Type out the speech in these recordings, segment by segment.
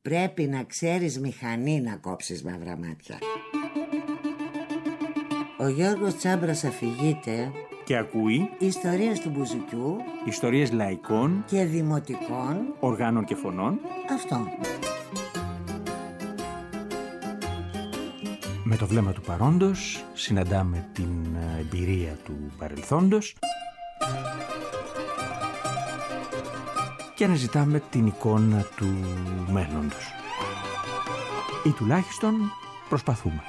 Πρέπει να ξέρεις μηχανή να κόψεις μαύρα μάτια. Ο Γιώργος Τσάμπρας αφηγείται και ακούει ιστορίες του Μπουζουκιού, ιστορίες λαϊκών και δημοτικών οργάνων και φωνών. Αυτό. Με το βλέμμα του παρόντος συναντάμε την εμπειρία του παρελθόντος και αναζητάμε την εικόνα του μέλλοντος. Ή τουλάχιστον προσπαθούμε.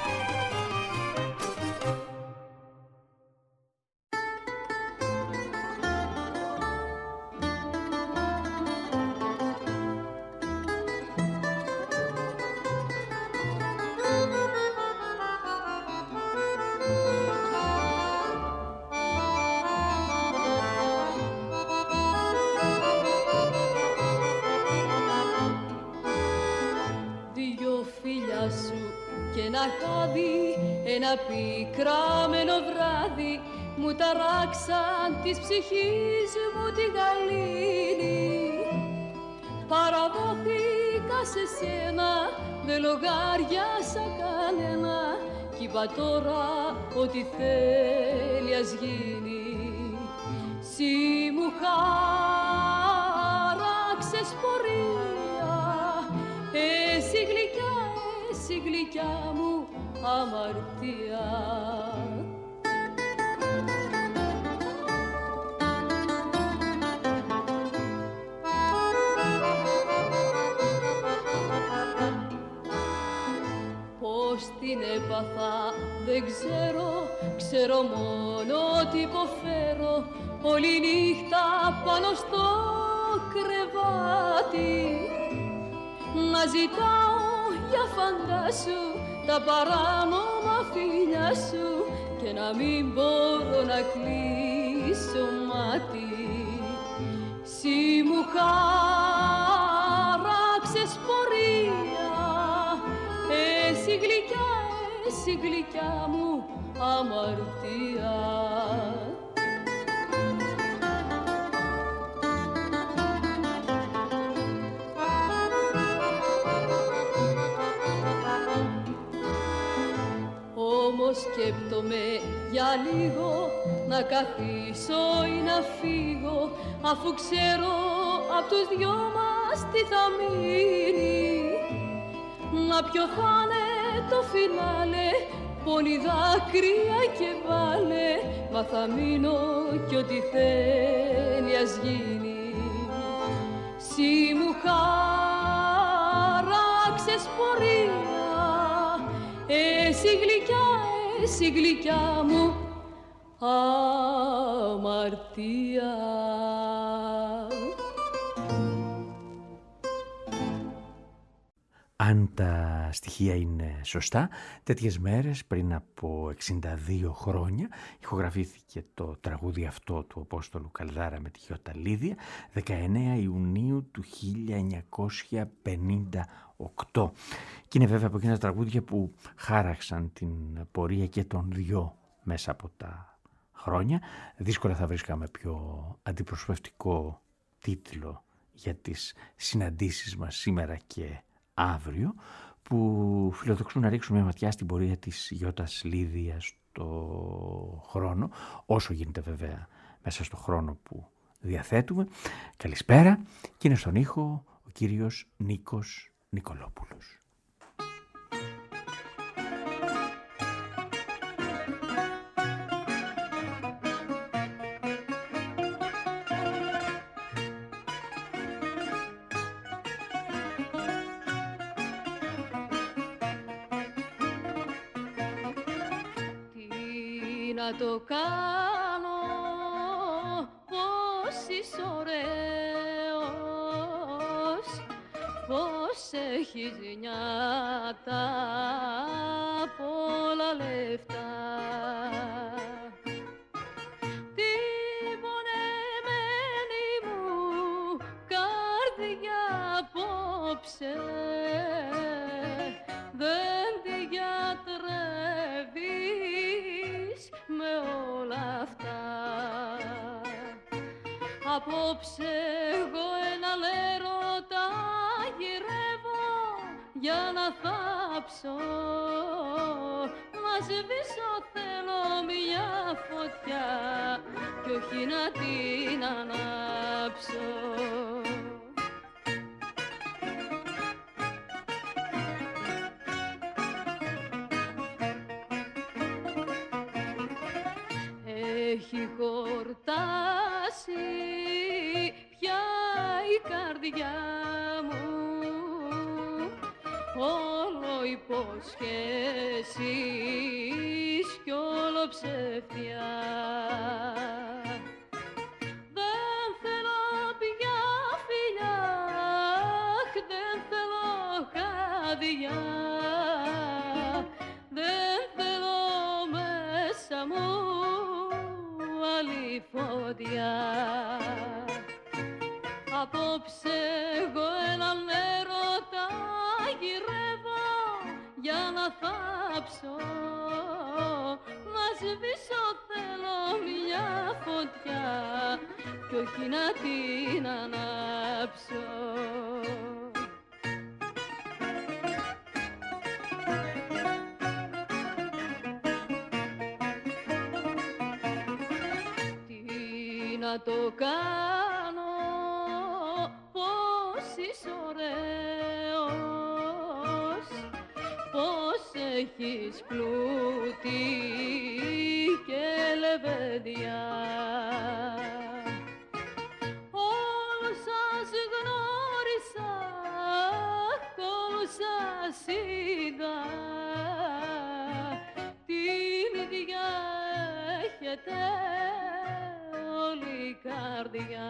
Ένα πικραμένο βράδυ μου ταράξαν της ψυχής μου τη γαλήνη. Παραδόθηκα σε σένα, δεν λογάριασα κανένα κι είπα τώρα ό,τι θέλει ας γίνει. Συ μου χάραξες πορεία, εσύ γλυκιά, εσύ γλυκιά μου αμαρτία. Πώς την έπαθα δεν ξέρω, ξέρω μόνο ότι υποφέρω όλη νύχτα πάνω στο κρεβάτι. Να ζητάω για φαντάσου τα παράνομα φιλιά σου και να μην μπορώ να κλείσω μάτι. Συ μου χάραξες πορεία, εσύ γλυκιά, εσύ γλυκιά μου αμαρτία. Σκέπτομαι για λίγο να καθίσω ή να φύγω, αφού ξέρω απ' τους δυο μας τι θα μείνει. Μα ποιο θα είναι το φινάλε, πόνοι δάκρυα και βάλε, μα θα μείνω κι ό,τι θέλει ας γίνει. Συ μου χάραξες πορεία, εσύ γλυκιά, εσύ γλυκιά μου αμαρτία. Αν τα στοιχεία είναι σωστά, τέτοιες μέρες πριν από 62 χρόνια ηχογραφήθηκε το τραγούδι αυτό του Απόστολου Καλδάρα με τη Γιώτα Λίδια, 19 Ιουνίου του 1958. Και είναι βέβαια από εκείνα τα τραγούδια που χάραξαν την πορεία και των δυο μέσα από τα χρόνια. Δύσκολα θα βρίσκαμε πιο αντιπροσωπευτικό τίτλο για τις συναντήσεις μας σήμερα και αύριο, που φιλοδοξούν να ρίξουν μια ματιά στην πορεία της Γιώτας Λίδια στο χρόνο, όσο γίνεται βέβαια μέσα στο χρόνο που διαθέτουμε. Καλησπέρα, και είναι στον ήχο ο κύριος Νίκος Νικολόπουλος. Να το κάνω πως είσαι ωραίος, πως έχεις νιάτα πολλά λεφτά. Την πονεμένη μου καρδιά απόψε δεν τη γιατρεύεις με όλα αυτά. Απόψε εγώ έναν έρωτα γυρεύω για να θάψω. Να σβήσω θέλω μια φωτιά κι όχι να την ανάψω. Έχει χορτάσει πια η καρδιά μου, όλο υποσχέσεις κι όλο ψευτιά. Δεν θέλω πια φιλιά, δεν θέλω χάδια, δεν θέλω μέσα μου άλλη φωτιά. Απόψε εγώ έναν έρωτα γυρεύω για να θάψω. Να σβήσω θέλω μια φωτιά κι όχι να την ανάψω. Να το κάνω πως είσαι ωραίος, πως έχεις πλούτη και λεβέντια. Όλους σας γνώρισα, όλους σας είδα, την ίδια έχετε όλη η καρδιά.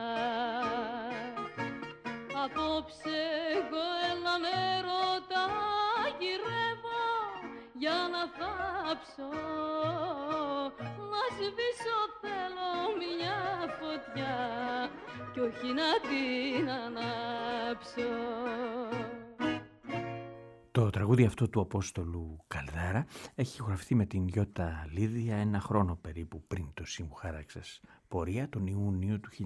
Απόψε εγώ έναν έρωτα γυρεύω για να θάψω. Να σβήσω θέλω μια φωτιά κι όχι να την ανάψω. Το τραγούδι αυτό του Απόστολου Καλδάρα έχει ηχογραφηθεί με την Γιώτα Λίδια ένα χρόνο περίπου πριν το «Εσύ μου χάραξες πορεία», τον Ιούνιο του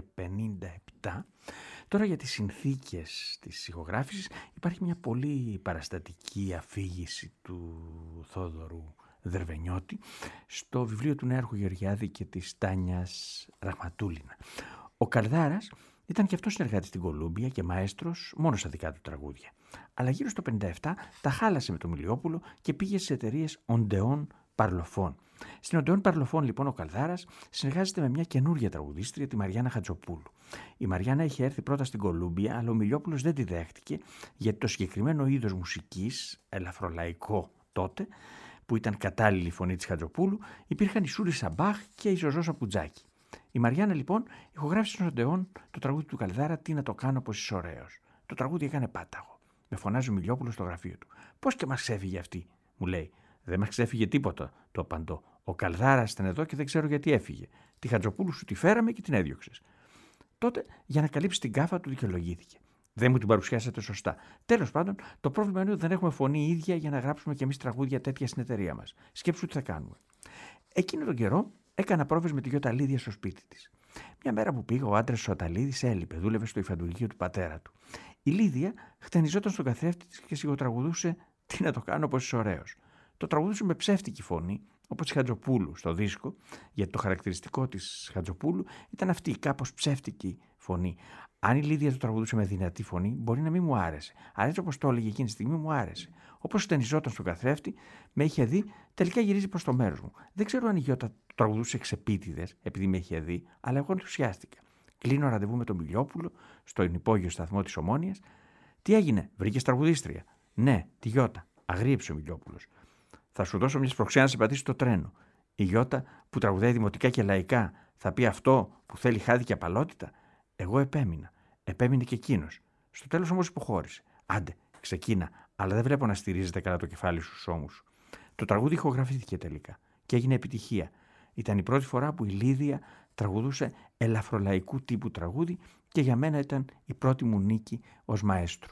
1957. Τώρα για τις συνθήκες της ηχογράφησης υπάρχει μια πολύ παραστατική αφήγηση του Θόδωρου Δερβενιώτη στο βιβλίο του Νέαρχου Γεωργιάδη και της Τάνιας Ραχματούλινα. Ο Καλδάρας ήταν και αυτός συνεργάτης στην Κολούμπια και μαέστρος μόνο στα δικά του τραγούδια. Αλλά γύρω στο 57 τα χάλασε με τον Μιλιόπουλο και πήγε στις εταιρείες Οντεόν Παρλοφών. Στην Οντεόν Παρλοφών λοιπόν ο Καλδάρας συνεργάζεται με μια καινούργια τραγουδίστρια, τη Μαριάννα Χατζοπούλου. Η Μαριάννα είχε έρθει πρώτα στην Κολούμπια, αλλά ο Μιλιόπουλος δεν τη δέχτηκε, γιατί το συγκεκριμένο είδος μουσικής, ελαφρολαϊκό τότε, που ήταν κατάλληλη η φωνή της Χατζοπούλου, υπήρχαν η Σούρη Σαμπάχ και η Ζωζό Σαπουτζάκη. Η Μαριάννα λοιπόν ηχογράφησε στον Οντεόν το τραγούδι του Καλδάρα «Τι να το κάνω πως είσαι ωραίος». Το τραγούδι έκανε πάταγο. Με φωνάζει ο Μιλιόπουλος στο γραφείο του. «Πώς και μας ξέφυγε αυτή», μου λέει. «Δεν μας ξέφυγε τίποτα», του απαντώ. «Ο Καλδάρας ήταν εδώ και δεν ξέρω γιατί έφυγε. Τη Χατζοπούλου σου τη φέραμε και την έδιωξες». Τότε, για να καλύψει την κάφα του, δικαιολογήθηκε. «Δεν μου την παρουσιάσατε σωστά. Τέλος πάντων, το πρόβλημα είναι ότι δεν έχουμε φωνή ίδια για να γράψουμε κι εμείς τραγούδια τέτοια στην εταιρεία μας. Σκέψου τι θα κάνουμε». Εκείνο τον καιρό έκανα πρόβες με τη Γιώτα Λίδια στο σπίτι της. Μια μέρα που πήγα, ο άντρας ο Αταλίδης έλειπε, δούλευε στο υφαντουργείο του πατέρα του. Η Λίδια χτενιζόταν στον καθρέφτη της και σιγοτραγουδούσε «Τι να το κάνω πως είσαι ωραίος». Το τραγουδούσε με ψεύτικη φωνή, όπως η Χατζοπούλου στο δίσκο, γιατί το χαρακτηριστικό της Χατζοπούλου ήταν αυτή η κάπως ψεύτικη φωνή. Αν η Λίδια το τραγουδούσε με δυνατή φωνή, μπορεί να μην μου άρεσε. Αλλά έτσι όπως το έλεγε εκείνη τη στιγμή, μου άρεσε. Όπως χτενιζόταν στον καθρέφτη, με είχε δει, τελικά γυρίζει προς το μέρος μου. Δεν ξέρω αν η Γιώτα το τραγουδούσε εξεπίτηδες, επειδή με είχε δει, αλλά εγώ ενθουσιάστηκα. Κλείνω ραντεβού με τον Μιλιόπουλο, στον υπόγειο σταθμό της Ομόνοιας. «Τι έγινε, βρήκες τραγουδίστρια?» «Ναι, τη Γιώτα», αγρίεψε ο Μιλιόπουλος. «Θα σου δώσω μια σπροξιά να σε πατήσει το τρένο. Η Γιώτα που τραγουδάει δημοτικά και λαϊκά θα πει αυτό που θέλει χάδι και απαλότητα». Εγώ επέμεινα. Επέμεινε και εκείνος. Στο τέλος όμως υποχώρησε. «Άντε, ξεκίνα, αλλά δεν βλέπω να στηρίζεται καλά το κεφάλι σου στους ώμους». Το τραγούδι ηχογραφήθηκε τελικά και έγινε επιτυχία. Ήταν η πρώτη φορά που η Λίδια τραγουδούσε ελαφρολαϊκού τύπου τραγούδι και για μένα ήταν η πρώτη μου νίκη ως μαέστρου.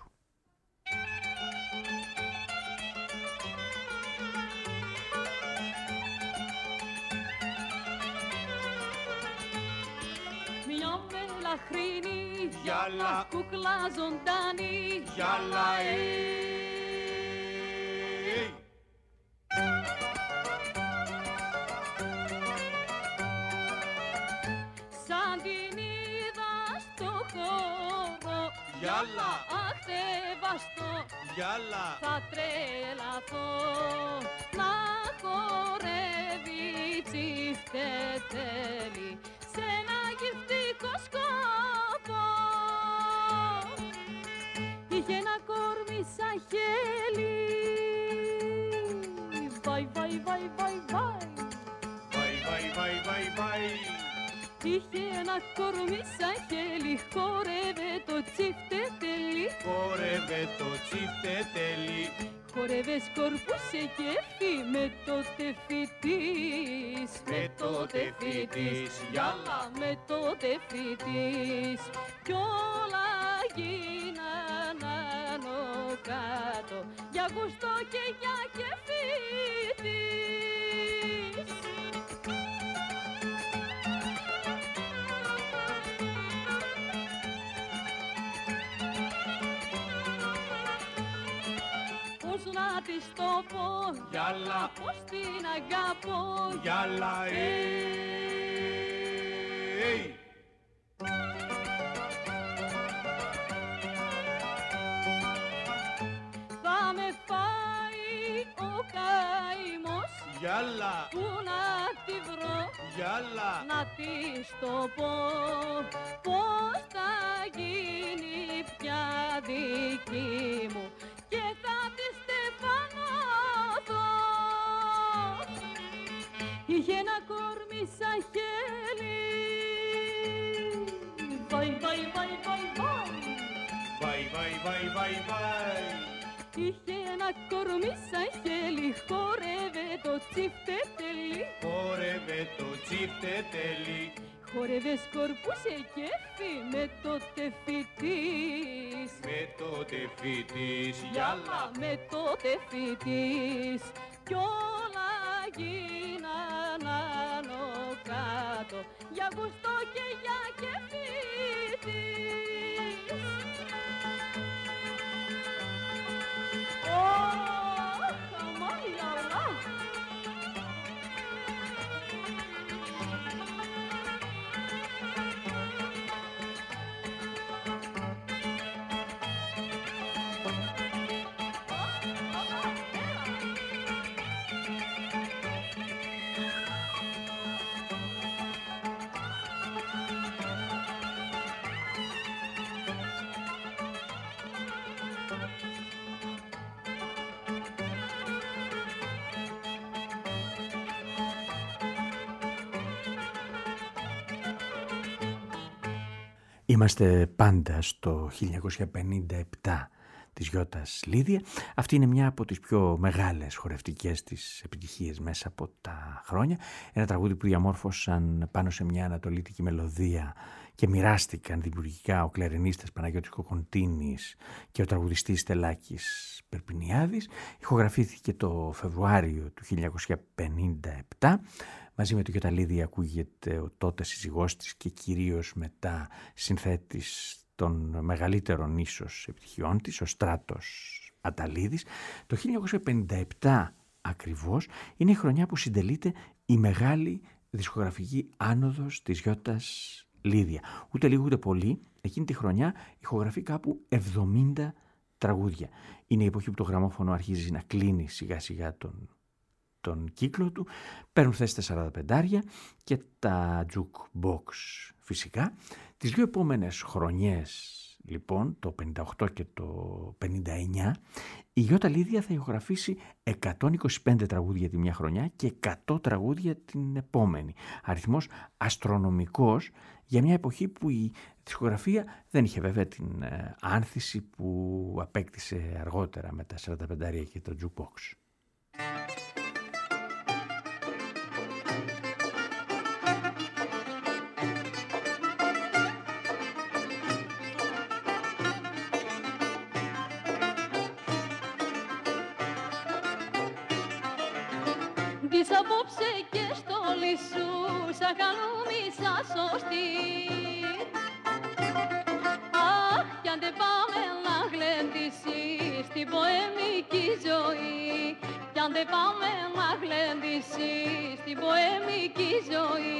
Λαχρίνη, γυάλα, κούκλα ζωντανή, γυάλα, Γιάλα, αχτεβαστώ, γιάλα, θα τρελαθώ να χορεύει τσιφτετέλη σε ένα γυφτικό σκοπό. Είχε ένα κόρμι σαν χέλι, βαϊ, βαϊ, βαϊ, βαϊ, βαϊ. βαϊ, βαϊ, βαϊ. Είχε ένα κορμί σαν χέλι, χόρευε το τσιφτετέλη. Χόρευε το τσιφτετέλη. Χόρευε σκορπούσε κέφι με το τεφί της. Με το τεφί της, γιάλα. Με το τεφί της. Κι όλα γίναν άνω κάτω, για γουστό και για κέφι της. Πώς να της το πω, Γιάλα, πώς την αγαπώ, γιάλα, θα με φάει ο καημός. Γιάλα, Πού να τη βρω, γιάλα, να της το πω, πώς θα γίνει πια δική μου και θα τη στεφανωθώ. Είχε ένα κόρμι σαν χέλι, βαϊ, βαϊ, βαϊ, βαϊ, βαϊ. βαϊ, βαϊ, βαϊ, βαϊ, βαϊ. Είχε ένα κορμί σαν χέλι, χόρευε το τσιφτετέλη. Χόρευε το τσιφτετέλη. Χόρευε σκορπούσε κέφι με το τεφί της. Με το τεφί της, γιάλα. Με το τεφί της. Κι όλα γίναν άνω κάτω, για γουστό και για κέφι της. Είμαστε πάντα στο 1957 της Γιώτας Λίδια. Αυτή είναι μια από τις πιο μεγάλες χορευτικές της επιτυχίες μέσα από τα χρόνια. Ένα τραγούδι που διαμόρφωσαν πάνω σε μια ανατολίτικη μελωδία και μοιράστηκαν δημιουργικά ο κλαρινίστας Παναγιώτης Κοκοντίνης και ο τραγουδιστής Στελάκης Περπινιάδης. Ηχογραφήθηκε το Φεβρουάριο του 1957. Μαζί με το Γιώτα Λίδια ακούγεται ο τότε σύζυγός της και κυρίως μετά συνθέτης των μεγαλύτερων ίσως επιτυχιών της, ο Στράτος Αταλίδης. Το 1957 ακριβώς είναι η χρονιά που συντελείται η μεγάλη δισκογραφική άνοδος της Γιώτας Λίδια. Ούτε λίγο ούτε πολύ, εκείνη τη χρονιά ηχογραφεί κάπου 70 τραγούδια. Είναι η εποχή που το γραμμόφωνο αρχίζει να κλείνει σιγά σιγά τον κύκλο του, παίρνουν θέση τα 45 και τα jukebox φυσικά. Τις δύο επόμενες χρονιές λοιπόν, το 58 και το 59, η Γιώτα Λίδια θα ηχογραφήσει 125 τραγούδια τη μια χρονιά και 100 τραγούδια την επόμενη. Αριθμός αστρονομικός για μια εποχή που η δισκογραφία δεν είχε βέβαια την άνθηση που απέκτησε αργότερα με τα 45 και το jukebox. Της απόψε και στόλη σου σαν χαλούμισα σωστή. Αχ, κι αν δεν πάμε να γλεντήσεις την ποεμική ζωή, κι αν δεν πάμε να γλεντήσεις την ποεμική ζωή.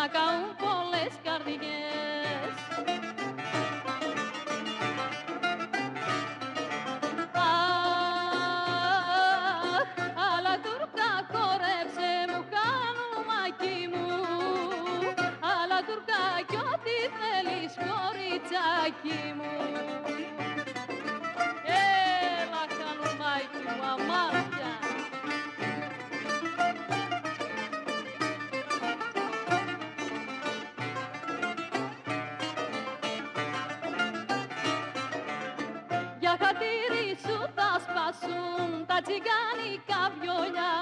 να καούν πολλές καρδιές. Αχ, άλλα τουρκά χορέψε μου, χανουμάκι μου, άλλα τουρκά κι ό,τι θέλεις κοριτσάκι μου. Έλα χανουμάκι μου αμάρτια. Για χατήρι σου θα σπάσουν τα τσιγκάνικα βιολιά.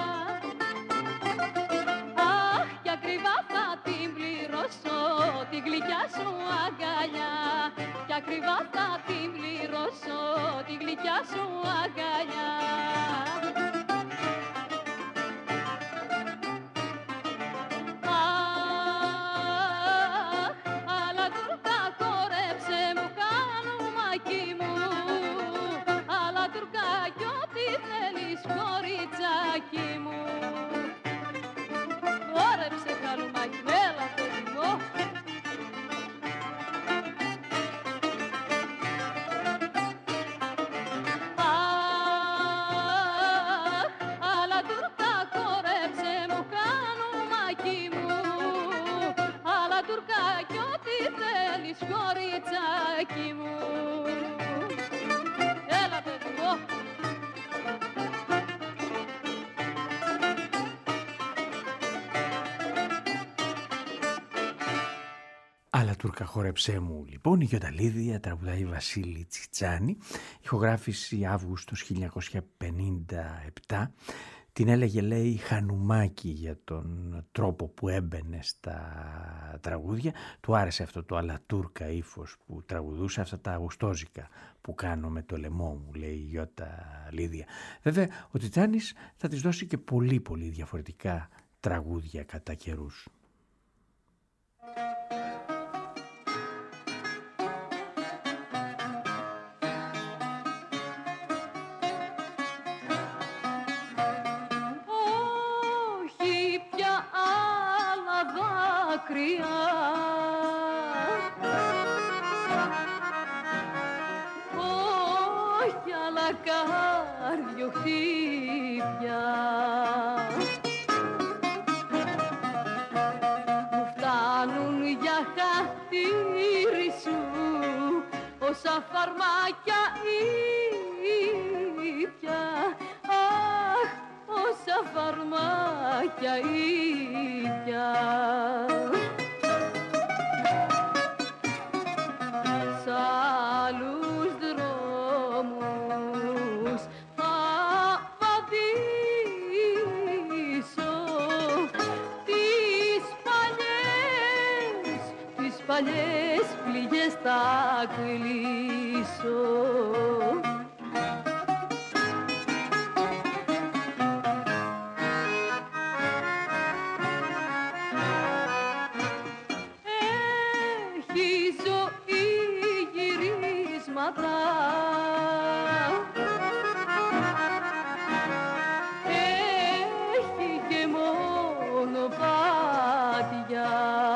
Αχ, κι ακριβά θα την πληρώσω τη γλυκιά σου αγκαλιά. Κι ακριβά θα την πληρώσω τη γλυκιά σου αγκαλιά. Αχ, άλλα τουρκά χορέψε μου, χανουμάκι μου, άλλα τουρκά κι ό,τι θέλεις κοριτσάκι μου. Χόρεψε χανουμάκι, έλα παιδί μου. Αχ, άλλα τουρκά χορέψε μου, χανουμάκι μου, άλλα τουρκά κι ό,τι θέλεις κοριτσάκι μου. Έλα παιδί μου. Άλλα τουρκά χόρεψέ μου, λοιπόν, η Γιονταλίδια τραγουδάει Βασίλη Τσιτσάνη, ηχογράφηση Αύγουστος 1957. Την έλεγε, λέει, χανουμάκι για τον τρόπο που έμπαινε στα τραγούδια. Του άρεσε αυτό το αλατούρκα ύφος που τραγουδούσε, αυτά τα αγουστόζικα που κάνω με το λαιμό μου, λέει η Γιονταλίδια. Βέβαια, ο Τσιτσάνης θα της δώσει και πολύ πολύ διαφορετικά τραγούδια κατά καιρούς. Όχι πια άλλα δάκρυα, όχι άλλα καρδιοχτύπια. Μου φτάνουν για χατήρι σου όσα φαρμάκια ήπια. Αχ, όσα φαρμάκια ήπια. Σ' άλλους δρόμους θα βαδίσω, τις παλιές πληγές θα κλείσω. Έχει ζωή γυρίσματα, έχει και μονοπάτια.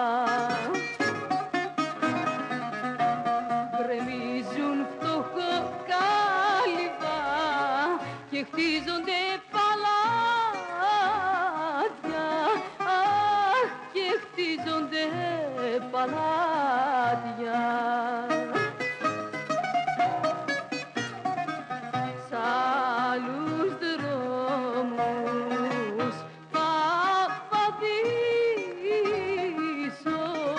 Γκρεμίζουν φτωχοκάλυβα και χτίζονται παλάτια. Αχ, και χτίζονται παλάτια. Σ' άλλους δρόμους θα βαδίσω,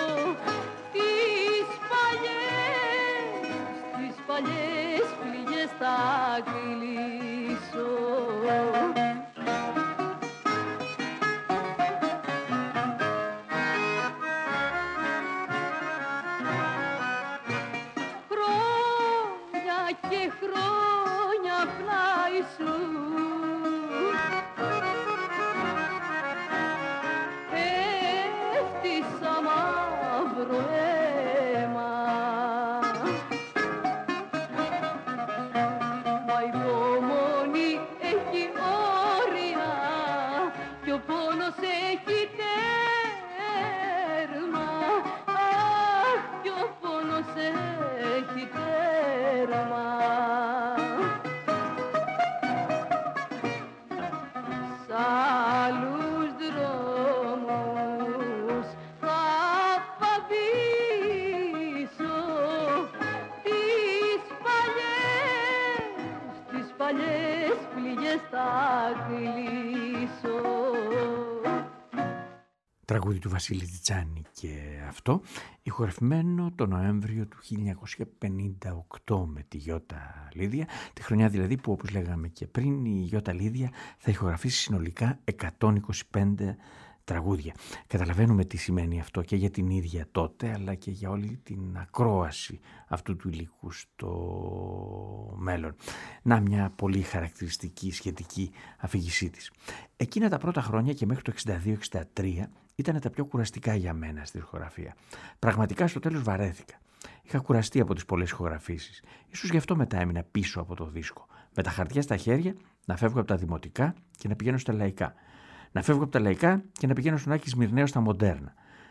τις παλιές πληγές θα κλείσω. Χρόνια και χρόνια πλάι σου έφτισα μαύρο αίμα. Μα η τραγούδι του Βασίλη Τιτσάνη και αυτό, ηχογραφημένο το Νοέμβριο του 1958 με τη Γιώτα Λίδια, τη χρονιά δηλαδή που, όπως λέγαμε και πριν, η Γιώτα Λίδια θα ηχογραφήσει συνολικά 125 τραγούδια. Καταλαβαίνουμε τι σημαίνει αυτό και για την ίδια τότε, αλλά και για όλη την ακρόαση αυτού του υλικού στο μέλλον. Να, μια πολύ χαρακτηριστική σχετική αφήγησή της. Εκείνα τα πρώτα χρόνια και μέχρι το 62-63 ήταν τα πιο κουραστικά για μένα στη ηχογραφία. Πραγματικά στο τέλος βαρέθηκα. Είχα κουραστεί από τις πολλές ηχογραφήσεις. Ίσως γι' αυτό μετά έμεινα πίσω από το δίσκο. Με τα χαρτιά στα χέρια να φεύγω από τα δημοτικά και να πηγαίνω στα λαϊκά. Να φεύγω από τα λαϊκά και να πηγαίνω στον Άκη Σμυρναίο στα μοντέρνα.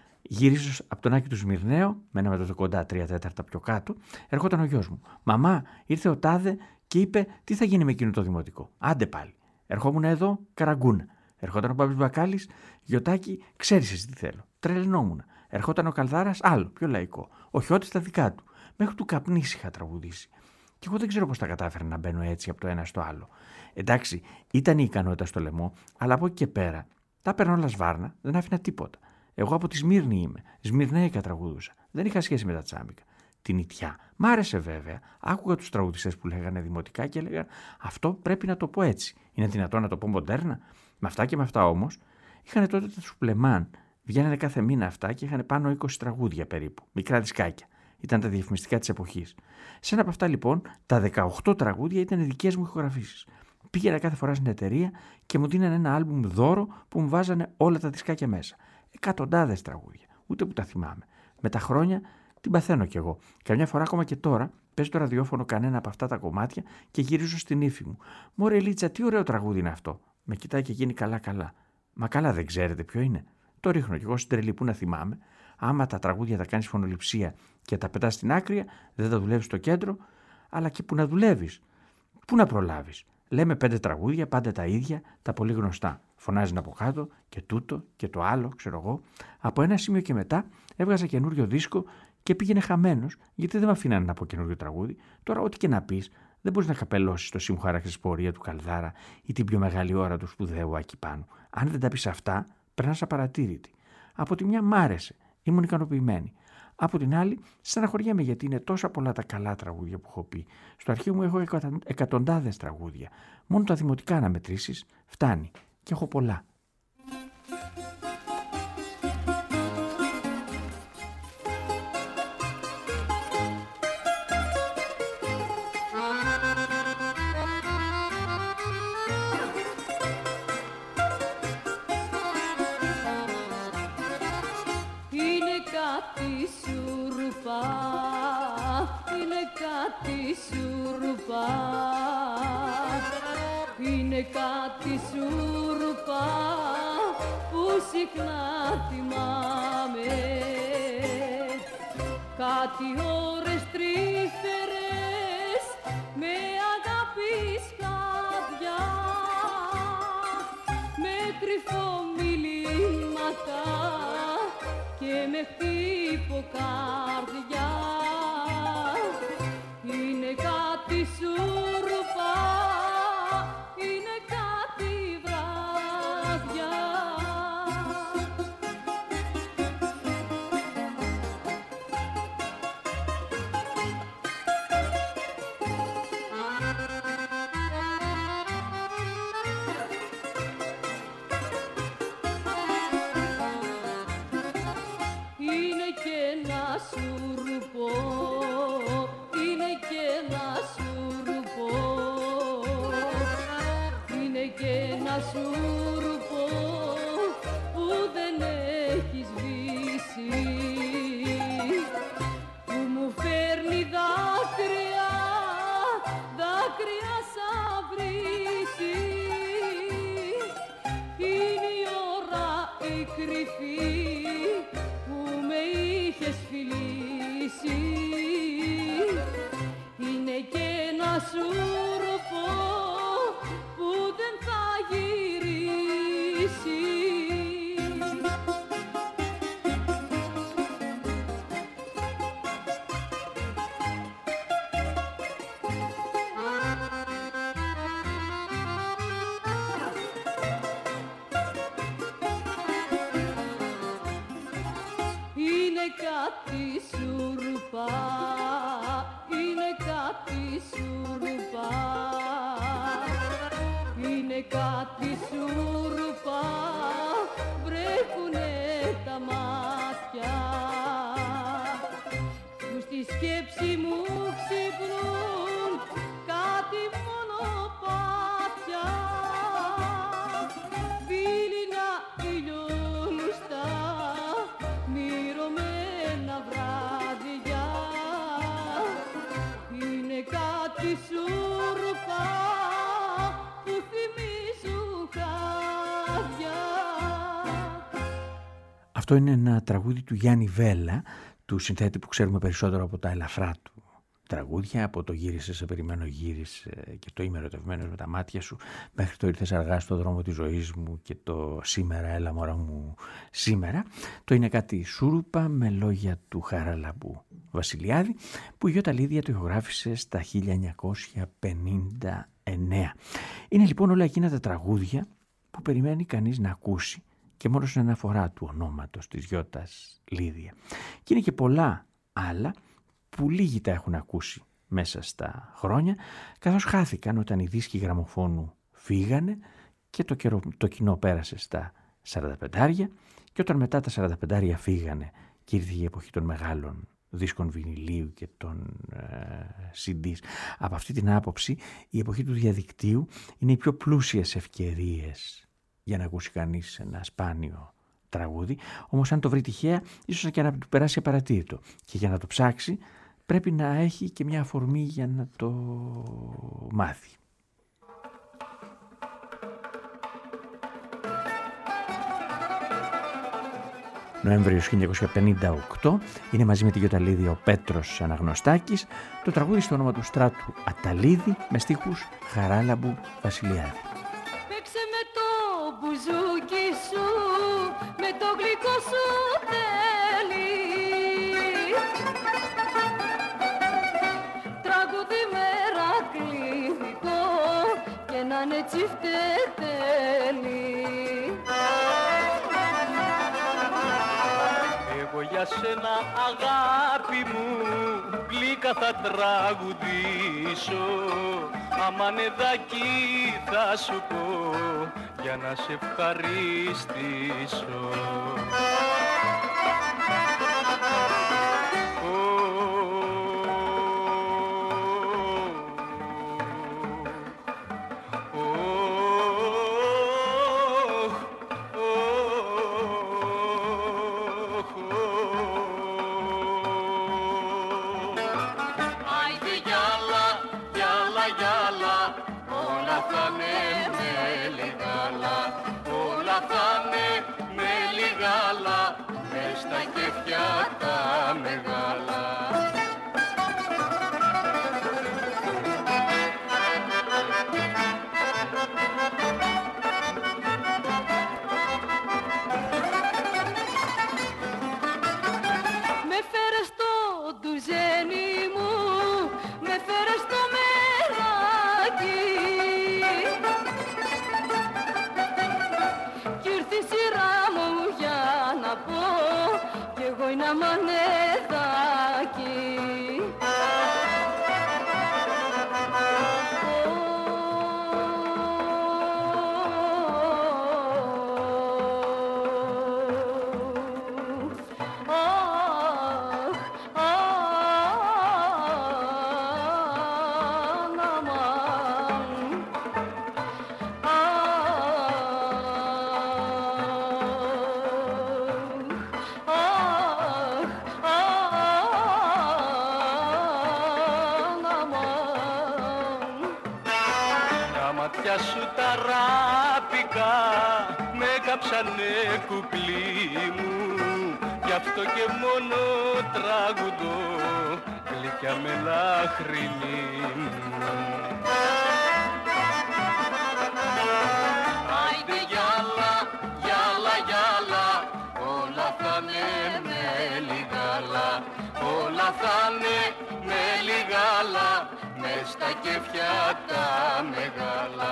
Γυρίζω από τον Άκη του Σμυρναίο, μέναμε τότε κοντά 3/4 πιο κάτω, ερχόταν ο γιος μου. Μαμά, ήρθε ο τάδε και είπε τι θα γίνει με εκείνο το δημοτικό. Άντε πάλι. Ερχόμουν εδώ, Καραγκούνα. Ερχόταν ο Πάπης Μπακάλης, Γιωτάκη, ξέρεις εσύ τι θέλω. Τρελνόμουν. Ερχόταν ο Καλδάρας, άλλο, πιο λαϊκό. Ο Χιώτης τα δικά του. Μέχρι του καπνίσει είχα τραγουδήσει. Και εγώ δεν ξέρω πώς τα κατάφερα να μπαίνω έτσι από το ένα στο άλλο. Εντάξει, ήταν η ικανότητα στο λαιμό, αλλά από εκεί και πέρα τα έπαιρνα όλα σβάρνα, δεν άφηνα τίποτα. Εγώ από τη Σμύρνη είμαι. Σμυρναίικα τραγουδούσα. Δεν είχα σχέση με τα τσάμπικα. Την Ιτιά. Μ' άρεσε βέβαια. Άκουγα τους τραγουδιστές που λέγανε δημοτικά και έλεγαν αυτό πρέπει να το πω έτσι. Είναι δυνατόν να το πω μοντέρνα. Με αυτά και με αυτά όμως, είχαν τότε τα Σουπλεμάν. Βγαίνανε κάθε μήνα αυτά και είχαν πάνω 20 τραγούδια περίπου. Μικρά δισκάκια. Ήταν τα διαφημιστικά της εποχής. Σε ένα από αυτά λοιπόν, τα 18 τραγούδια ήταν δικές μου ηχογραφήσεις. Πήγαινα κάθε φορά στην εταιρεία και μου δίνανε ένα άλμπουμ δώρο που μου βάζανε όλα τα δισκάκια μέσα. Εκατοντάδες τραγούδια. Ούτε που τα θυμάμαι. Με τα χρόνια την παθαίνω κι εγώ. Καμιά φορά ακόμα και τώρα παίζω το ραδιόφωνο κανένα από αυτά τα κομμάτια και γυρίζω στην ύφη μου. Μωρέ Λίτσα, τι ωραίο τραγούδι είναι αυτό. Με κοιτάει και γίνει καλά-καλά. Μα καλά δεν ξέρετε ποιο είναι. Το ρίχνω κι εγώ στην τρελή που να θυμάμαι. Άμα τα τραγούδια τα κάνεις φωνοληψία και τα πετάς στην άκρη, δεν τα δουλεύεις στο κέντρο, αλλά και που να δουλεύεις. Πού να προλάβεις. Λέμε 5 τραγούδια, πάντα τα ίδια, τα πολύ γνωστά. Φωνάζουν από κάτω και τούτο και το άλλο, ξέρω εγώ. Από ένα σημείο και μετά έβγαζα καινούριο δίσκο και πήγαινε χαμένος, γιατί δεν με αφήνανε να πω καινούριο τραγούδι. Τώρα, ό,τι και να πεις, δεν μπορείς να καπελώσεις το σύμβο χαρακτηριστική πορεία του Καλδάρα ή την πιο μεγάλη ώρα του σπουδαίου Άκη Πάνου. Αν δεν τα πεις αυτά, περνάς απαρατήρητη. Από τη μια μ' άρεσε, ήμουν ικανοποιημένη. Από την άλλη, στεναχωριέμαι γιατί είναι τόσα πολλά τα καλά τραγούδια που έχω πει. Στο αρχείο μου έχω εκατοντάδες τραγούδια. Μόνο τα δημοτικά να μετρήσεις φτάνει. Και έχω πολλά. Είναι κάτι σούρπα που συχνά θυμάμαι, κάτι ώρες τρυφερές με αγάπη σκάδια, με τρυφομιλήματα και με χτυποκάρδια. Είναι κάτι σούρπα, είναι κάτι βράδια. Είναι και ένα σούρπο, είναι και ένα σούρπο, είναι και ένα σούρπο που δεν έχει σβήσει, που μου φέρνει δάκρυα, δάκρυα σαν βρύση. Είναι η ώρα η κρυφή που με είχες φιλήσει. κάτι σούρπα, βρέχουνε τα μάτια που στη σκέψη μου ξυπνούν κάτι μονοπάτια, βίλινα ηλιόλουστα, μυρωμένα βράδια, είναι κάτι σούρπα που θυμίζουν χάδια. Αυτό είναι ένα τραγούδι του Γιάννη Βέλλα, του συνθέτη που ξέρουμε περισσότερο από τα ελαφρά του τραγούδια, από το «Γύρισε, σε περιμένω, γύρισε» και το «Είμαι ερωτευμένος με τα μάτια σου», μέχρι το «Ήρθες αργά στο δρόμο της ζωής μου» και το «Σήμερα, έλα μωρά μου σήμερα». Το «Είναι κάτι σούρουπα» με λόγια του Χαράλαμπου Βασιλιάδη, που η Γιώτα Λίδια το ηχογράφησε στα 1959. Είναι λοιπόν όλα εκείνα τα τραγούδια που περιμένει κανείς να ακούσει και μόνο στην αναφορά του ονόματος της Γιώτας Λίδια. Και είναι και πολλά άλλα που λίγοι τα έχουν ακούσει μέσα στα χρόνια, καθώς χάθηκαν όταν οι δίσκοι γραμμοφώνου φύγανε και το κοινό πέρασε στα 45, και όταν μετά τα 45 φύγανε και ήρθε η εποχή των μεγάλων δίσκων βινιλίου και των CDs. Από αυτή την άποψη η εποχή του διαδικτύου είναι οι πιο πλούσιες ευκαιρίες για να ακούσει κανείς ένα σπάνιο τραγούδι, όμως αν το βρει τυχαία ίσως και να του περάσει απαρατήρητο, και για να το ψάξει πρέπει να έχει και μια αφορμή για να το μάθει. Νοέμβριος 1958, είναι μαζί με τη Γιώτα Λίδια ο Πέτρος Αναγνωστάκης, το τραγούδι στο όνομα του Στράτου Αταλίδη με στίχους Χαράλαμπου Βασιλιάδη. Παίξε με το μπουζούκι σου, με το γλυκό σου τέλει, τραγούδι μερακλήδικο και να είναι τσιφτετέλη. Εγώ για σένα αγάπη μου γλυκά θα τραγουδήσω, αμανεδάκι θα σου πω για να σε ευχαριστήσω. Κουκλί μου, γι' αυτό και μόνο τραγουδώ γλυκιά μελάχρινη μου. Άιντε γυάλα, γυάλα, γυάλα, όλα θα είναι με λιγάλα, όλα θα είναι με λιγάλα, μες στα κεφιά τα μεγάλα.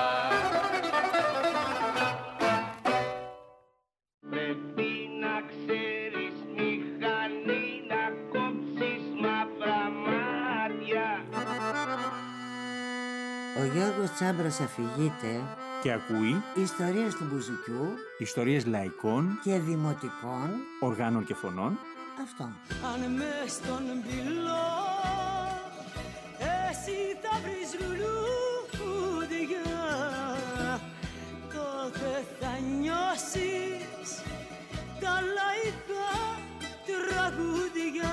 Ο Γιώργος Τσάμπρας αφηγείται και ακούει ιστορίες του μπουζουκιού, ιστορίες λαϊκών και δημοτικών οργάνων και φωνών. Αυτό. Αν μες στον πυλό εσύ θα βρεις λουλούδια, τότε θα νιώσεις τα λαϊκά τραγούδια.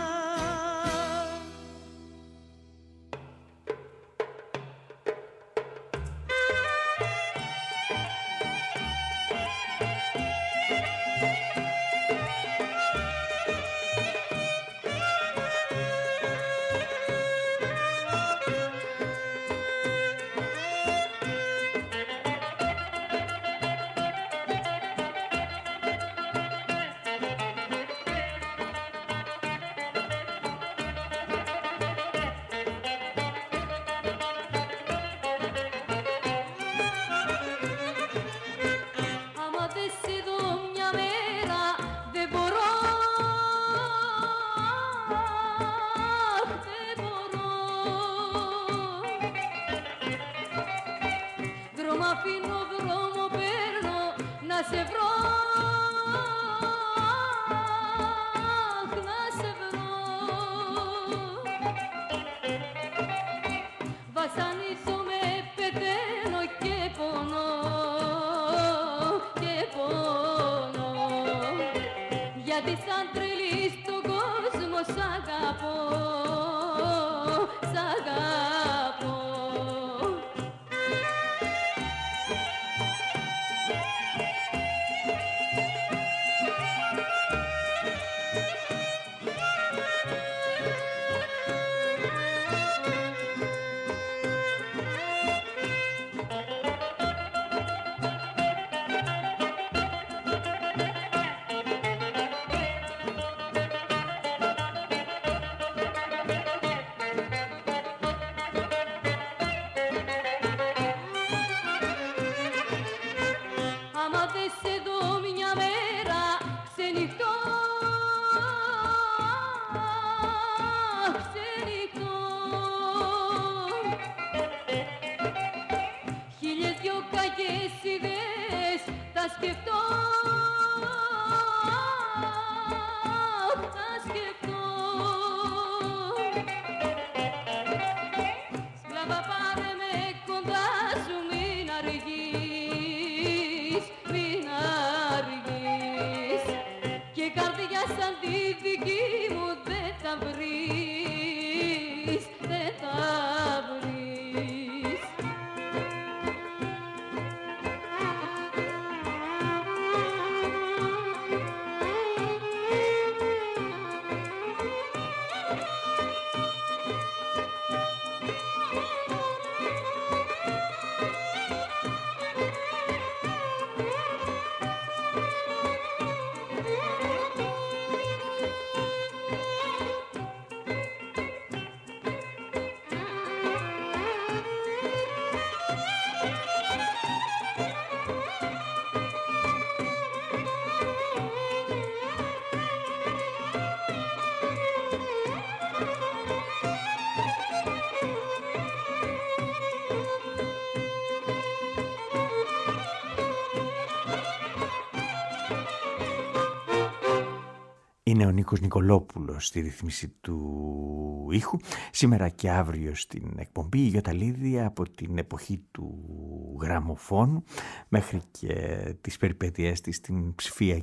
Είναι ο Νίκος Νικολόπουλος στη ρύθμιση του ήχου. Σήμερα και αύριο στην εκπομπή η Γιοταλίδη από την εποχή του γραμμοφώνου μέχρι και τις περιπέτειές της στην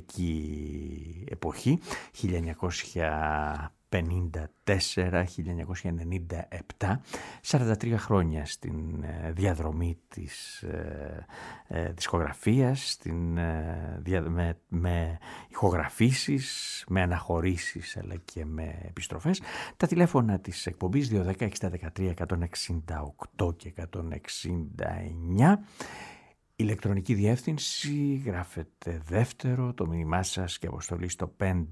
ψηφιακή εποχή 1954-1997, 43 χρόνια στην διαδρομή της δισκογραφίας, με ηχογραφήσεις, με αναχωρήσεις αλλά και με επιστροφές. Τα τηλέφωνα της εκπομπής 210-60-13-168 και 169. Ηλεκτρονική διεύθυνση, γράφετε δεύτερο, το μήνυμά σας και αποστολή στο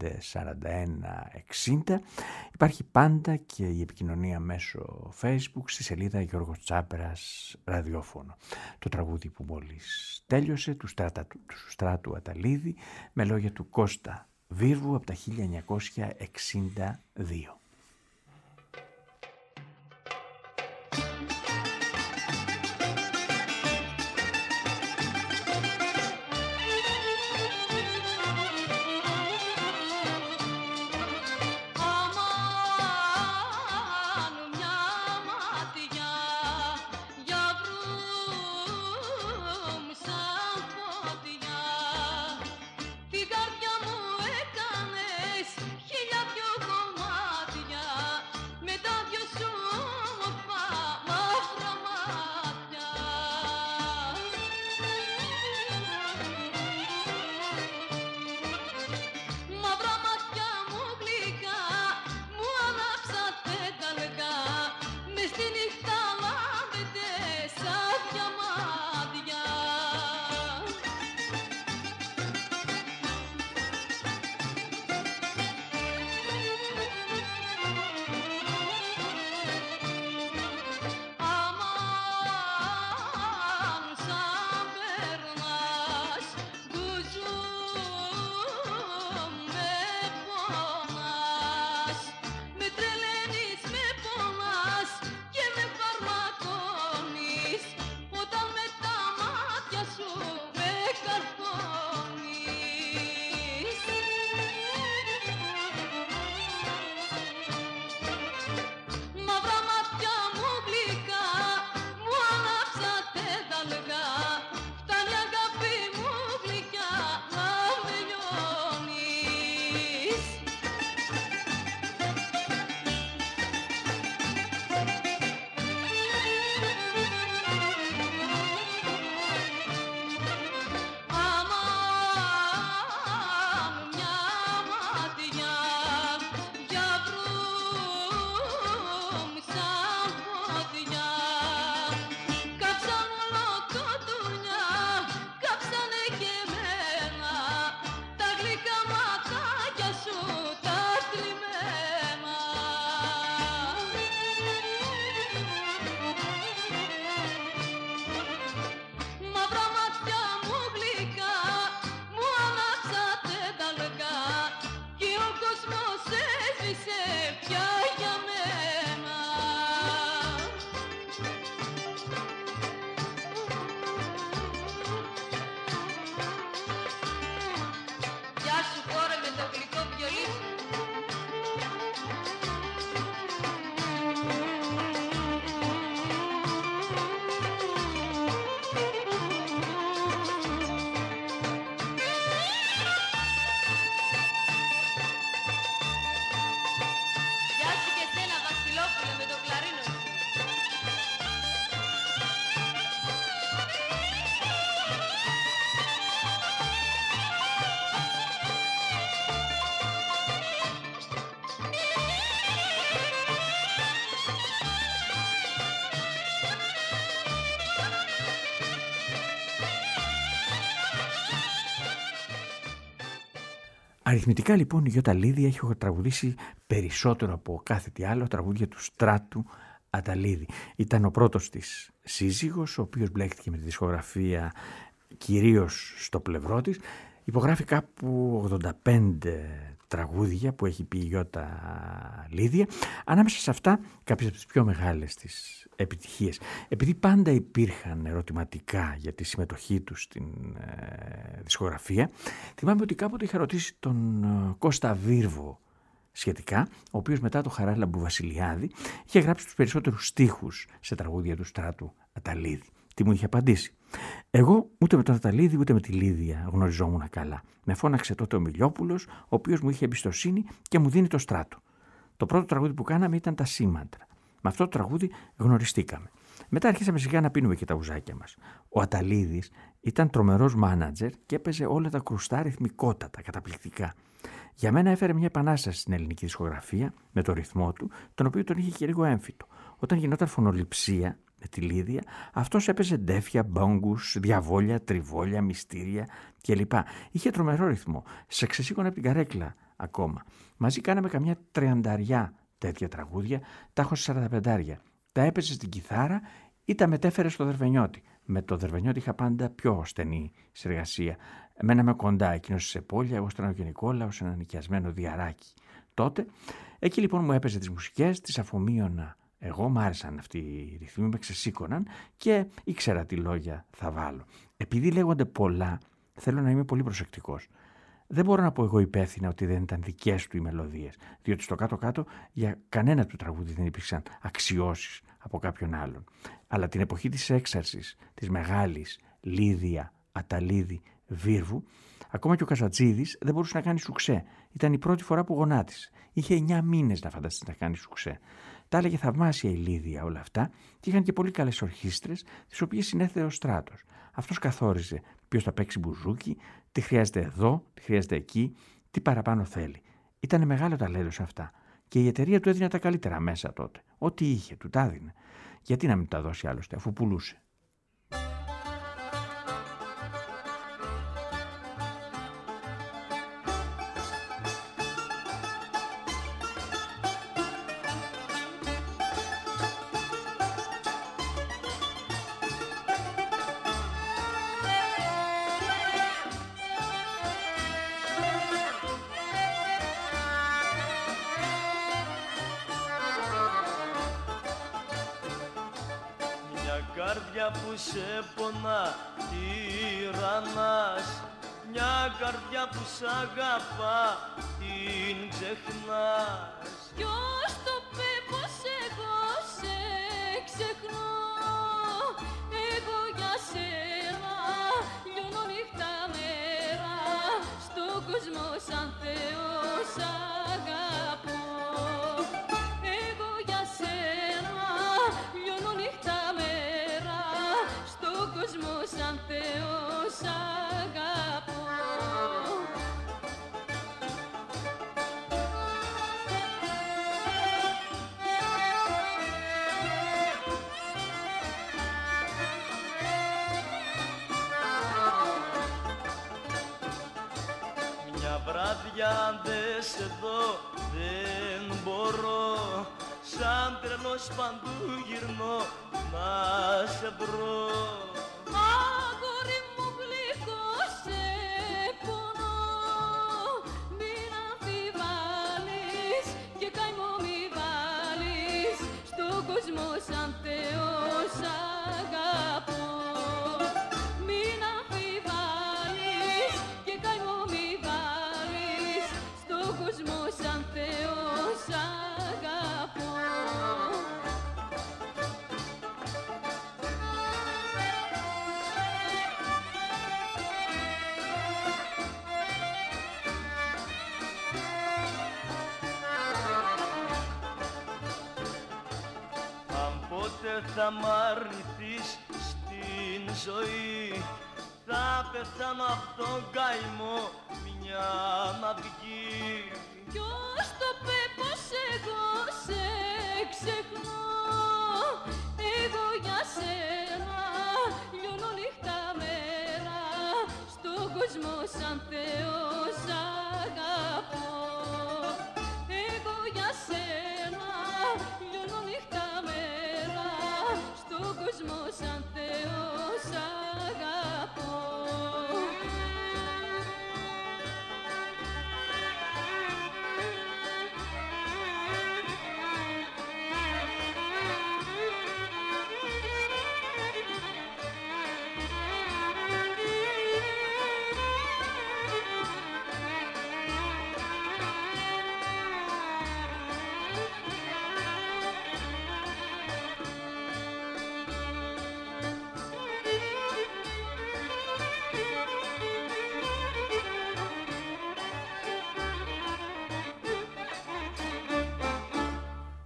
54160. Υπάρχει πάντα και η επικοινωνία μέσω Facebook στη σελίδα Γιώργος Τσάπερας Ραδιόφωνο. Το τραγούδι που μόλις τέλειωσε του Στράτου Αταλίδη με λόγια του Κώστα Βίρβου από τα 1962. 「 Αριθμητικά λοιπόν η Γιώτα Λίδη έχει τραγουδήσει περισσότερο από κάθε τι άλλο τραγούδια του Στράτου Αταλίδη. Ήταν ο πρώτος της σύζυγος, ο οποίος μπλέχτηκε με τη δισκογραφία κυρίως στο πλευρό της. Υπογράφει κάπου 85 τραγούδια που έχει πει η Γιώτα Λίδη. Ανάμεσα σε αυτά κάποιες από τις πιο μεγάλες της επιτυχίες. Επειδή πάντα υπήρχαν ερωτηματικά για τη συμμετοχή του στην δισκογραφία, θυμάμαι ότι κάποτε είχα ρωτήσει τον Κώστα Βίρβο σχετικά, ο οποίος μετά το Χαράλαμπου Βασιλιάδη είχε γράψει τους περισσότερους στίχους σε τραγούδια του Στράτου Αταλίδη. Τι μου είχε απαντήσει? Εγώ ούτε με τον Αταλίδη ούτε με τη Λίδια γνωριζόμουν καλά. Με φώναξε τότε ο Μιλιόπουλος, ο οποίος μου είχε εμπιστοσύνη και μου δίνει το Στράτο. Το πρώτο τραγούδι που κάναμε ήταν τα Σήμαντρα. Με αυτό το τραγούδι γνωριστήκαμε. Μετά αρχίσαμε σιγά να πίνουμε και τα ουζάκια μας. Ο Αταλίδης ήταν τρομερός μάνατζερ και έπαιζε όλα τα κρουστά ρυθμικότατα, καταπληκτικά. Για μένα έφερε μια επανάσταση στην ελληνική δισκογραφία με το ρυθμό του, τον οποίο τον είχε και λίγο έμφυτο. Όταν γινόταν φωνοληψία με τη Λίδια, αυτός έπαιζε ντέφια, μπόγκους, διαβόλια, τριβόλια, μυστήρια κλπ. Είχε τρομερό ρυθμό. Σε ξεσήκωνα από την καρέκλα ακόμα. Μαζί κάναμε καμιά 30 τέτοια τραγούδια, τα έχω σε 45. Τα έπαιζε στην κιθάρα ή τα μετέφερε στο Δερβενιώτη. Με το Δερβενιώτη είχα πάντα πιο στενή συνεργασία. Μέναμε κοντά, εκείνος σε πόλια, εγώ στον Άγιο Νικόλαο, σε ένα νοικιασμένο διαράκι. Τότε, εκεί λοιπόν μου έπαιζε τις μουσικές, τις αφομοίωνα. Εγώ μ' άρεσαν αυτοί οι ρυθμοί, με ξεσήκωναν και ήξερα τι λόγια θα βάλω. Επειδή λέγονται πολλά, θέλω να είμαι πολύ προσεκτικός. Δεν μπορώ να πω εγώ υπεύθυνα ότι δεν ήταν δικές του οι μελωδίες, διότι στο κάτω-κάτω για κανένα του τραγούδι δεν υπήρξαν αξιώσεις από κάποιον άλλον. Αλλά την εποχή της έξαρσης, της μεγάλης Λίδια, Αταλίδη, Βίρβου, ακόμα και ο Καζατζίδης δεν μπορούσε να κάνει σουξέ. Ήταν η πρώτη φορά που γονάτισε. Είχε 9 μήνες να φανταστεί να κάνει σουξέ. Τα έλεγε θαυμάσια η Λίδια όλα αυτά και είχαν και πολύ καλές ορχήστρες, τις οποίες συνέθεε ο Στράτος. Αυτός καθόριζε ποιος θα παίξει μπουζούκι, τι χρειάζεται εδώ, τι χρειάζεται εκεί, τι παραπάνω θέλει. Ήταν μεγάλο ταλέντο σε αυτά. Και η εταιρεία του έδινε τα καλύτερα μέσα τότε. Ό,τι είχε, του τα έδινε. Γιατί να μην τα δώσει άλλωστε, αφού πουλούσε. Καρδιά που σε πονά τυραννάς, μια καρδιά που σ' αγαπά την ξεχνάς. Ποιος το πει πως εγώ σε ξεχνώ? Εγώ για σένα λιώνω νύχτα μέρα, στον κόσμο σαν Θεός αγαπώ. Εγώ για σένα λιώνω νύχτα μέρα, στον κόσμο σαν Θεός αγαπώ. Βράδια δεν σε δω, δεν μπορώ, σαν τρελός παντού γυρνώ να σε βρω. Αγόρι μου γλυκό σε πονώ, μην αμφιβάλλεις και καημό μη βάλεις, στον κόσμο σαν Θεός αγαπώ. Μην αμφιβάλλεις και καημό μη βάλεις, στον κόσμο σαν Θεός αγαπώ. Θα μ' αρνηθείς στην ζωή, θα πεθάνω απ' τον καημό μια να βγει. Ποιος το πει πως εγώ σε ξεχνώ? Εγώ για σένα λιώνω νύχτα μέρα, στον κόσμο σαν Θεός αγαπώ.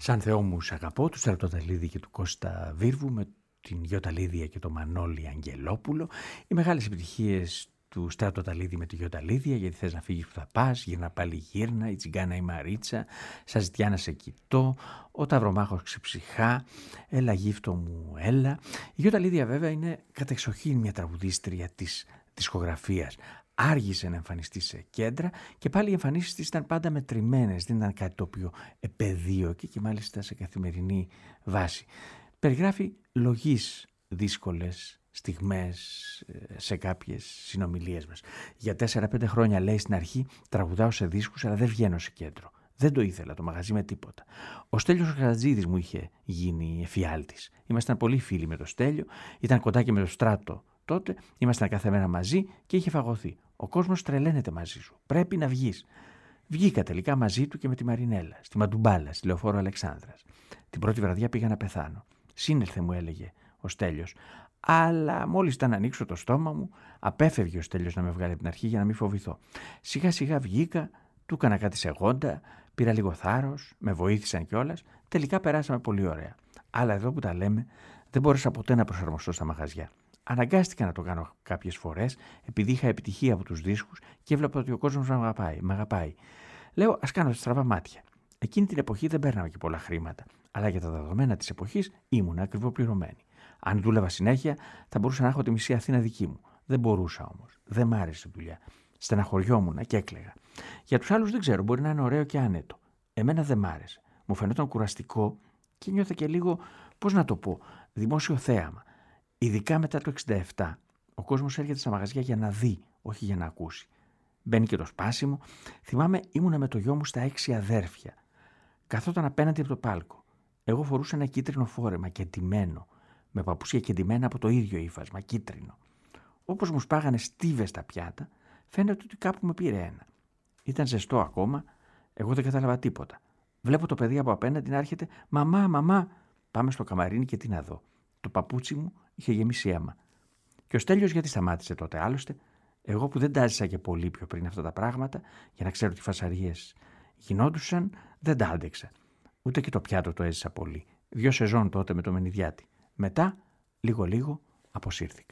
Σαν Θεό μου σ' αγαπώ, του Στρατοταλίδη και του Κώστα Βίρβου με την Γιώτα Λίδια και το Μανώλη Αγγελόπουλο. Οι μεγάλες επιτυχίες του Στρατοταλίδη με τη Γιώτα Λίδια, γιατί θες να φύγεις που θα πας, γύρνα πάλι γύρνα, η Τσιγκάνα η Μαρίτσα, σα ζητιά να σε κοιτώ, ο Ταυρομάχος ξεψυχά, έλα γύφτο μου έλα. Η Γιώτα Λίδια βέβαια είναι κατεξοχήν μια τραγουδίστρια της δισκογραφίας. Άργησε να εμφανιστεί σε κέντρα και πάλι οι εμφανίσεις της ήταν πάντα μετρημένες, δεν ήταν κάτι το οποίο επεδίωκε και μάλιστα σε καθημερινή βάση. Περιγράφει λογής δύσκολες στιγμές σε κάποιες συνομιλίες μας. Για 4-5 χρόνια, λέει στην αρχή, τραγουδάω σε δίσκους αλλά δεν βγαίνω σε κέντρο. Δεν το ήθελα το μαγαζί με τίποτα. Ο Στέλιος Χατζίδης μου είχε γίνει εφιάλτης. Ήμασταν πολύ φίλοι με το Στέλιο, ήταν κοντά και με το Στράτο. Τότε ήμασταν κάθε μέρα μαζί και είχε φαγωθεί. Ο κόσμος τρελαίνεται μαζί σου. Πρέπει να βγεις. Βγήκα τελικά μαζί του και με τη Μαρινέλα, στη Μαντουμπάλα, στη Λεωφόρο Αλεξάνδρας. Την πρώτη βραδιά πήγα να πεθάνω. Σύνελθε, μου έλεγε ο Στέλιος. Αλλά μόλις ήταν να ανοίξω το στόμα μου, απέφευγε ο Στέλιος να με βγάλει από την αρχή για να μην φοβηθώ. Σιγά σιγά βγήκα, του έκανα κάτι σε γόντα, πήρα λίγο θάρρος, με βοήθησαν κιόλας. Τελικά περάσαμε πολύ ωραία. Αλλά εδώ που τα λέμε, δεν μπόρεσα ποτέ να προσαρμοστώ στα μαγαζιά. Αναγκάστηκα να το κάνω κάποιες φορές, επειδή είχα επιτυχία από τους δίσκους και έβλεπα ότι ο κόσμος με αγαπάει. Λέω, ας κάνω στραβά μάτια. Εκείνη την εποχή δεν παίρναμε και πολλά χρήματα, αλλά για τα δεδομένα της εποχής ήμουν ακριβοπληρωμένη. Αν δούλευα συνέχεια, θα μπορούσα να έχω τη μισή Αθήνα δική μου. Δεν μπορούσα όμως. Δεν μ' άρεσε η δουλειά. Στεναχωριόμουν και έκλαιγα. Για τους άλλους δεν ξέρω, μπορεί να είναι ωραίο και άνετο. Εμένα δεν μ' άρεσε. Μου φαινόταν κουραστικό και νιώθα και λίγο, πώς να το πω, δημόσιο θέαμα. Ειδικά μετά το 1967, ο κόσμος έρχεται στα μαγαζιά για να δει, όχι για να ακούσει. Μπαίνει και το σπάσιμο. Θυμάμαι, ήμουνα με το γιο μου στα 6 αδέρφια. Καθόταν απέναντι από το πάλκο. Εγώ φορούσα ένα κίτρινο φόρεμα κεντυμένο, με παπούσια κεντυμένα από το ίδιο ύφασμα, κίτρινο. Όπως μου σπάγανε στίβες τα πιάτα, φαίνεται ότι κάπου με πήρε ένα. Ήταν ζεστό ακόμα, εγώ δεν κατάλαβα τίποτα. Βλέπω το παιδί από απέναντι να έρχεται, «Μαμά, μαμά!» Πάμε στο καμαρίνι και τι να δω. Το παπούτσι μου είχε γεμίσει αίμα. Και ο Στέλιος γιατί σταμάτησε τότε, άλλωστε, εγώ που δεν τα έζησα και πολύ πιο πριν αυτά τα πράγματα, για να ξέρω τι φασαρίες γινόντουσαν, δεν τα άντεξα. Ούτε και το πιάτο το έζησα πολύ. 2 σεζόν τότε με το Μενιδιάτη. Μετά, λίγο-λίγο, αποσύρθηκα.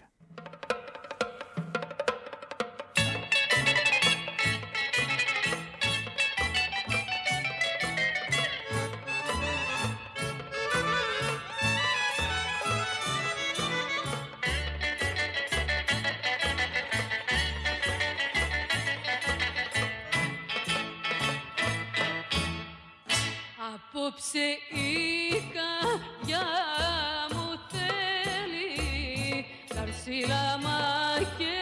Απόψε η καρδιά μου θέλει καρσίλαμα και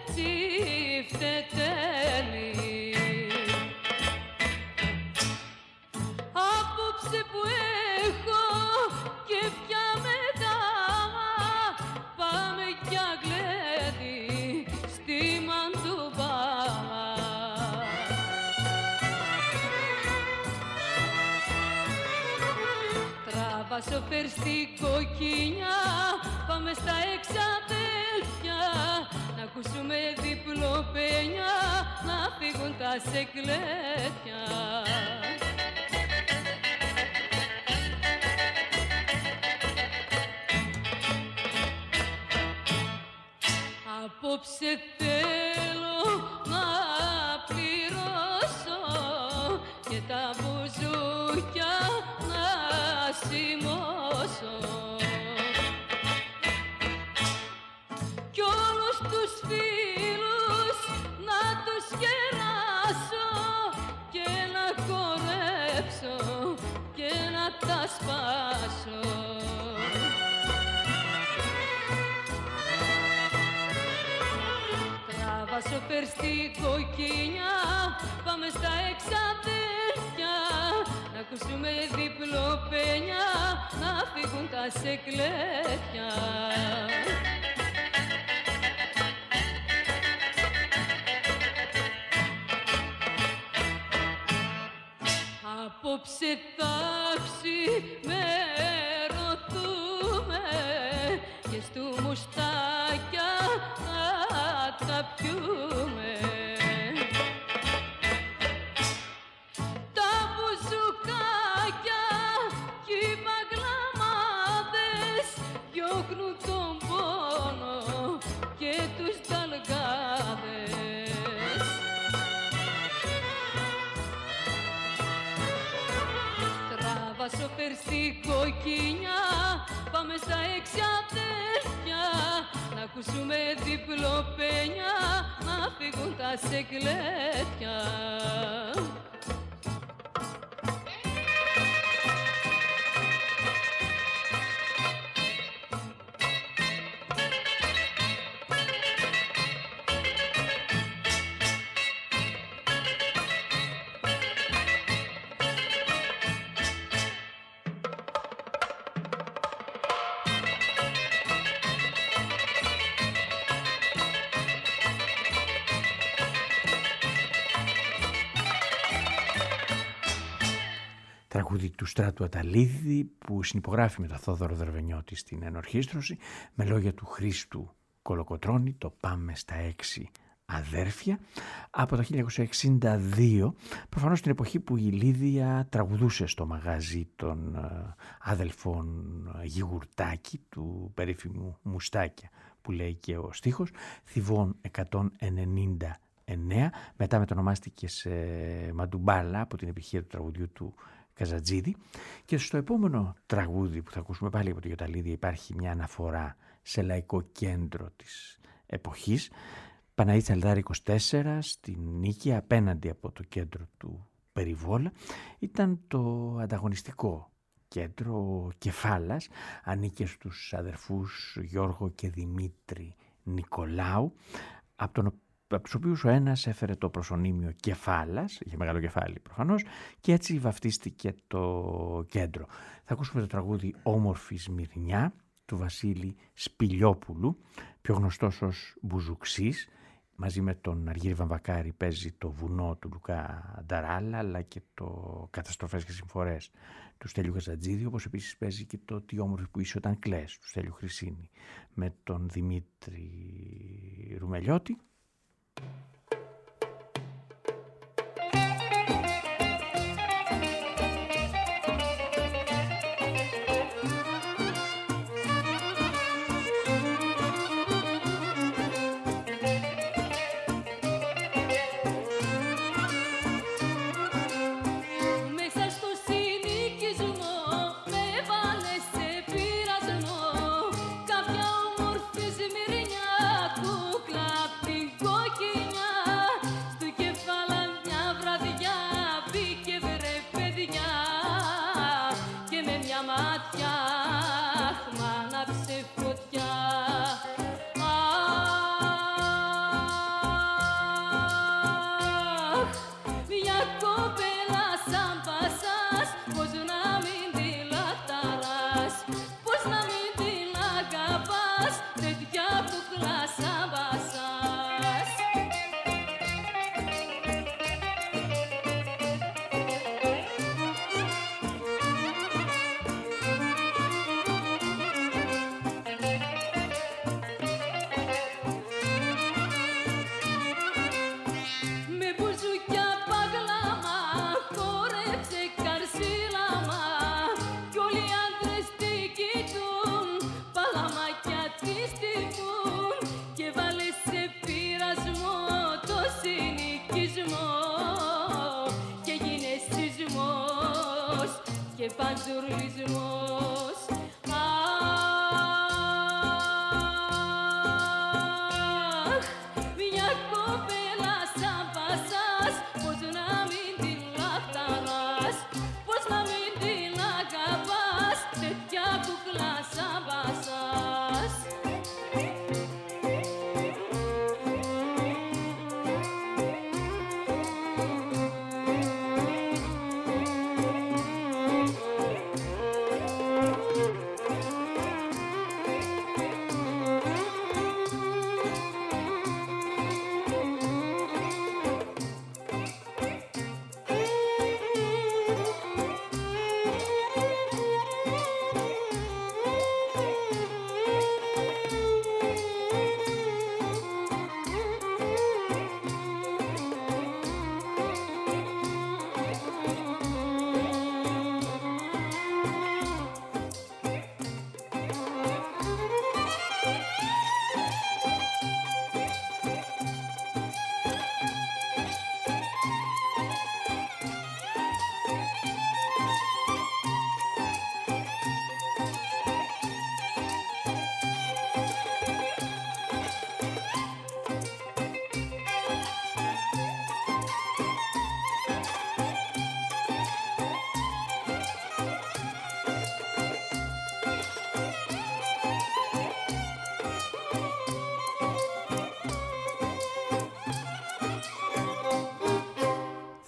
τσιφτετέλη. Απόψε που έχω και πια μετά πάμε για γλέντι στη Μαντουμπάλα. Σοφέρ στην κοκκινιά, πάμε στα εξαδέλφια να ακούσουμε διπλοπένια, να φύγουν τα σεκλέτια. Απόψε θέλω να πληρώσω και τα μπουζούκια να σημώσω κι όλους τους φίλους να τους γεράσω και να χορέψω και να τα σπάσω. Τράβασω φέρ στην κοκκινιά, πάμε στα εξαδέλφια να ακούσουμε διπλοπένια, να φύγουν τα σεκλέτια. Απόψε τάξη με ρωτούμε και στου μουστάκια να τα πιούμε. Τα μπουζουκάκια όλα σε κλέφια. Τραγούδι του Στράτου Αταλίδη που συνυπογράφει με τον Θόδωρο Δραβενιώτη στην ενορχήστρωση με λόγια του Χρήστου Κολοκοτρώνη, το «Πάμε στα 6 αδέρφια», από το 1962, προφανώς την εποχή που η Λίδια τραγουδούσε στο μαγάζι των αδελφών Γιγουρτάκη, του περίφημου Μουστάκια που λέει και ο στίχος, Θηβών 199, μετά μετονομάστηκε σε Μαντουμπάλα από την επιτυχία του τραγουδιού του Καζατζίδη, και στο επόμενο τραγούδι που θα ακούσουμε πάλι από το Γιοταλίδη υπάρχει μια αναφορά σε λαϊκό κέντρο της εποχής, Παναή Τσαλδάρη 24 στην Νίκη, απέναντι από το κέντρο του Περιβόλα. Ήταν το ανταγωνιστικό κέντρο Κεφάλας, ανήκε στους αδερφούς Γιώργο και Δημήτρη Νικολάου, από τους οποίους ο ένας έφερε το προσωνύμιο Κεφάλας, είχε μεγάλο κεφάλι προφανώς, και έτσι βαφτίστηκε το κέντρο. Θα ακούσουμε το τραγούδι «Όμορφη Σμυρνιά» του Βασίλη Σπηλιόπουλου, πιο γνωστός ως Μπουζουξής. Μαζί με τον Αργύρη Βαμβακάρη παίζει το «Βουνό» του Λουκά Νταράλα, αλλά και το «Καταστροφές και συμφορές» του Στέλιου Καζατζίδη, όπως επίσης παίζει και το «Τι όμορφη που είσαι όταν κλαις» του Στέλιου Χρυσίνη με τον Δημήτρη Ρουμελιώτη.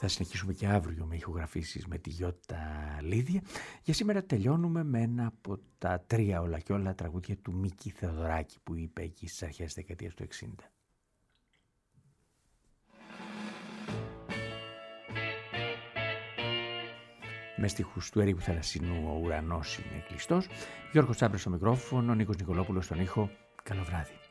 Θα συνεχίσουμε και αύριο με ηχογραφήσεις με τη Γιώτα Λίδια. Για σήμερα τελειώνουμε με ένα από τα 3 όλα και όλα τραγούδια του Μίκη Θεοδωράκη που είπε εκεί στις αρχές της δεκαετίας του 60. Με στίχους του Ερίκου Θαλασσινού ο ουρανός είναι κλειστός. Γιώργος Τσάμπρας στο μικρόφωνο, Νίκος Νικολόπουλος στον ήχο. Καλό βράδυ.